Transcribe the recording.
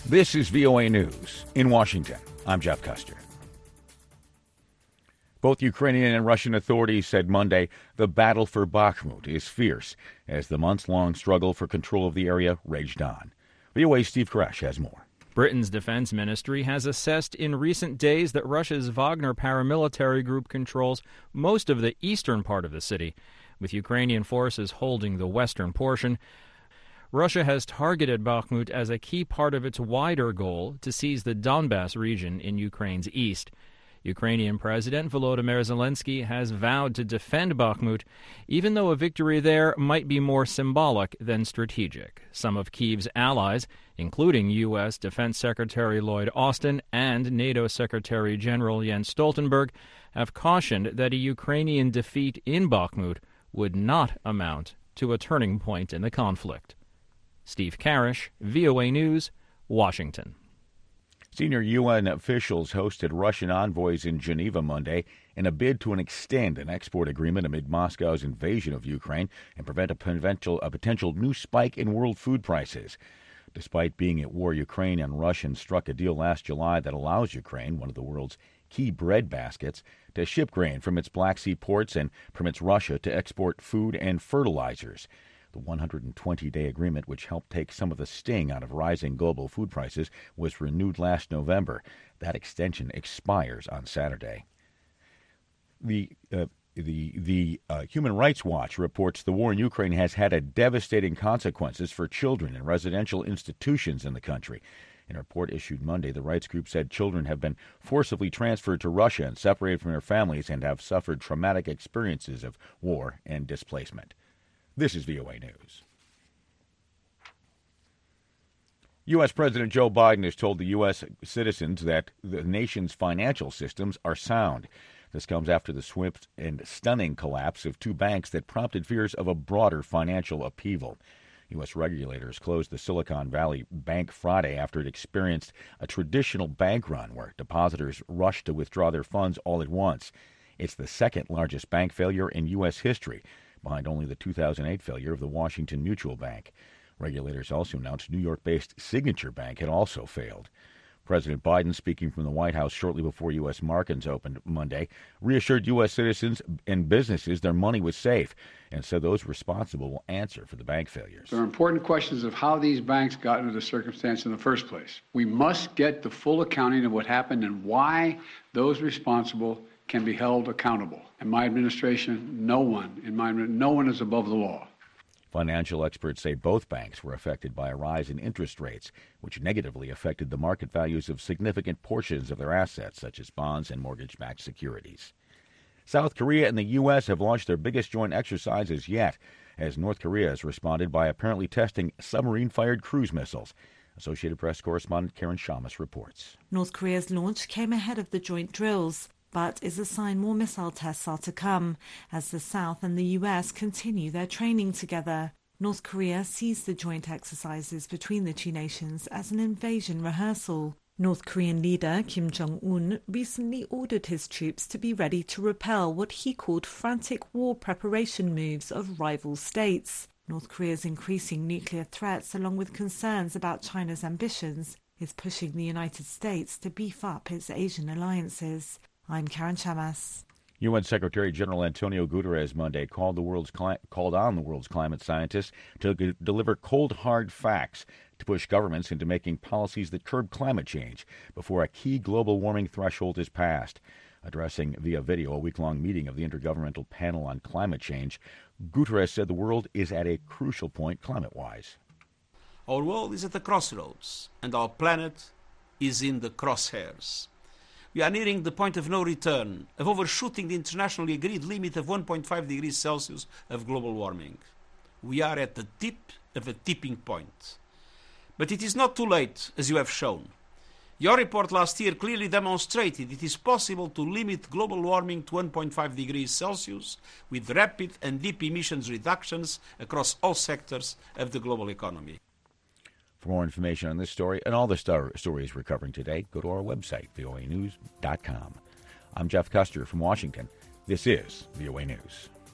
This is VOA News. In Washington, I'm Jeff Custer. Both Ukrainian and Russian authorities said Monday the battle for Bakhmut is fierce as the months-long struggle for control of the area raged on. VOA's Steve Koresh has more. Britain's defense ministry has assessed in recent days that Russia's Wagner paramilitary group controls most of the eastern part of the city, with Ukrainian forces holding the western portion. Russia has targeted Bakhmut as a key part of its wider goal to seize the Donbas region in Ukraine's east. Ukrainian President Volodymyr Zelensky has vowed to defend Bakhmut, even though a victory there might be more symbolic than strategic. Some of Kyiv's allies, including U.S. Defense Secretary Lloyd Austin and NATO Secretary General Jens Stoltenberg, have cautioned that a Ukrainian defeat in Bakhmut would not amount to a turning point in the conflict. Steve Koresh, VOA News, Washington. Senior UN officials hosted Russian envoys in Geneva Monday in a bid to extend an export agreement amid Moscow's invasion of Ukraine and prevent a potential new spike in world food prices. Despite being at war, Ukraine and Russia struck a deal last July that allows Ukraine, one of the world's key bread baskets, to ship grain from its Black Sea ports and permits Russia to export food and fertilizers. The 120-day agreement, which helped take some of the sting out of rising global food prices, was renewed last November. That extension expires on Saturday. The Human Rights Watch reports the war in Ukraine has had devastating consequences for children in residential institutions in the country. In a report issued Monday, the rights group said children have been forcibly transferred to Russia and separated from their families and have suffered traumatic experiences of war and displacement. This is VOA News. U.S. President Joe Biden has told the U.S. citizens that the nation's financial systems are sound. This comes after the swift and stunning collapse of two banks that prompted fears of a broader financial upheaval. U.S. regulators closed the Silicon Valley Bank Friday after it experienced a traditional bank run where depositors rushed to withdraw their funds all at once. It's the second largest bank failure in U.S. history, behind only the 2008 failure of the Washington Mutual Bank. Regulators also announced New York-based Signature Bank had also failed. President Biden, speaking from the White House shortly before U.S. markets opened Monday, reassured U.S. citizens and businesses their money was safe and said those responsible will answer for the bank failures. There are important questions of how these banks got into the circumstance in the first place. We must get the full accounting of what happened and why those responsible can be held accountable. In my administration, no one is above the law. Financial experts say both banks were affected by a rise in interest rates, which negatively affected the market values of significant portions of their assets, such as bonds and mortgage-backed securities. South Korea and the U.S. have launched their biggest joint exercises yet, as North Korea has responded by apparently testing submarine-fired cruise missiles. Associated Press correspondent Karen Shamas reports. North Korea's launch came ahead of the joint drills, but is a sign more missile tests are to come as the South and the U.S. continue their training together. North Korea sees the joint exercises between the two nations as an invasion rehearsal. North Korean leader Kim Jong-un recently ordered his troops to be ready to repel what he called frantic war preparation moves of rival states. North Korea's increasing nuclear threats, along with concerns about China's ambitions, is pushing the United States to beef up its Asian alliances. I'm Karen Shamas. UN Secretary General Antonio Guterres Monday called on the world's climate scientists to deliver cold, hard facts to push governments into making policies that curb climate change before a key global warming threshold is passed. Addressing via video a week-long meeting of the Intergovernmental Panel on Climate Change, Guterres said the world is at a crucial point climate-wise. Our world is at a crossroads, and our planet is in the crosshairs. We are nearing the point of no return, of overshooting the internationally agreed limit of 1.5 degrees Celsius of global warming. We are at the tip of a tipping point. But it is not too late, as you have shown. Your report last year clearly demonstrated it is possible to limit global warming to 1.5 degrees Celsius with rapid and deep emissions reductions across all sectors of the global economy. For more information on this story and all the stories we're covering today, go to our website, voanews.com. I'm Jeff Custer from Washington. This is VOA News.